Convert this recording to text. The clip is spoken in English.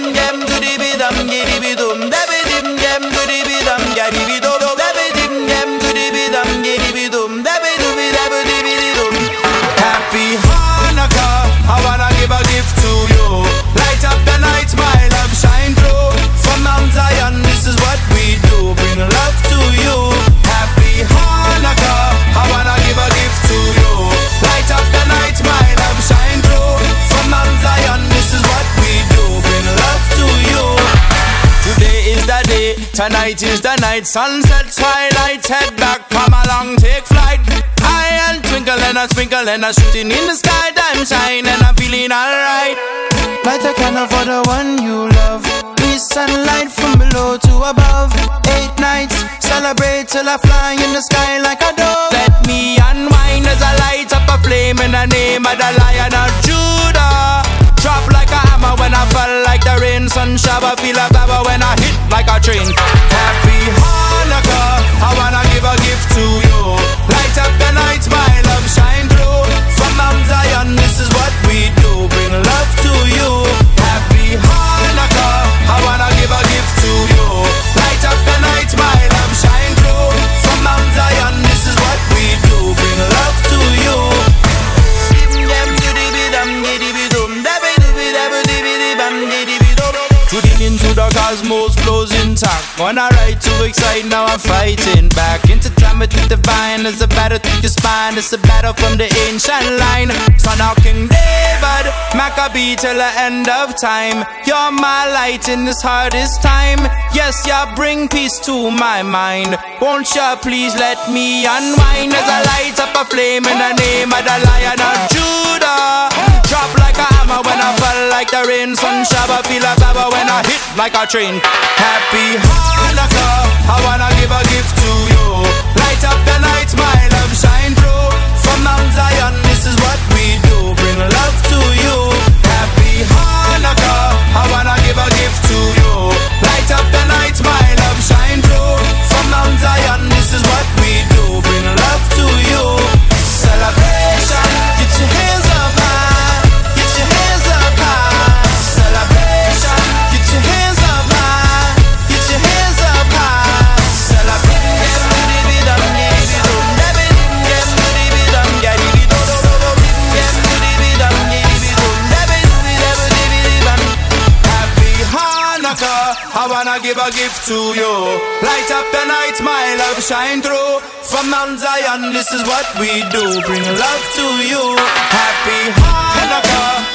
dim gem to the bidam giddy bidum. Dabby dim gem to the bidam gaddy bidum. Dabby dim gem to the bidam giddy bidum. Dabby do be dabby dibby dum. Happy Hanukkah, I wanna give a gift to you. Light up the night, my love shine through. From Mount Zion, this is what we do. Bring love to you. Happy Hanukkah, I wanna give a gift to you. Light up the night, my love shine through. From Mount Zion, this is what we do. Bring love to you. Today is the day, tonight is the night. Sunset, twilight, head back, come along, take flight. High and twinkle and a sprinkle and a shooting in the sky. Time shine and I'm feeling alright. Light a candle for the one you love. Peace and light from below to above. 8 nights, celebrate till I fly in the sky like a dove. Let me unwind as I light up a flame in the name of the Lion of Judah. Drop like a hammer when I fall like the rain. Sun shower, feel a power when I hit like a train. Happy Hanukkah, I wanna give a gift to you. Light up the night, my love shine through. From Mount Zion, this is what we do. Bring love to you. Happy Hanukkah, I wanna give a gift to you. Light up the night, my love shine through. From Mount Zion, this is what we do. Bring love to you. Shooting into the cosmos, flows intact. On a ride to excite, now I'm fighting back. Into time with the divine, it's a battle through your spine. It's a battle from the ancient line. Son of King David, Maccabee till the end of time. You're my light in this hardest time. Yes, you bring peace to my mind. Won't you please let me unwind as I light up a flame in the name of the Lion of Judah. Drop like a hammer when I fall like the rain. Sun shower, feel a power when I hit like a train. Happy Hanukkah, I wanna give a gift to you. Light up the night, my love shine through. From Mount Zion, this is what we do. Bring love to you. Happy Hanukkah, I wanna give a gift to you. Light up the night, my love shine through. From Mount Zion, this is what we do. Bring love to you. Celebration, get your hands up high. Get your hands up high. Celebration, get your hands up high. Get your hands up high. Celebration, Happy Hanukkah, I wanna give a gift to you. Light up the night, my love shine through. From Mount Zion, this is what we do. Bring love to you. Happy Hanukkah.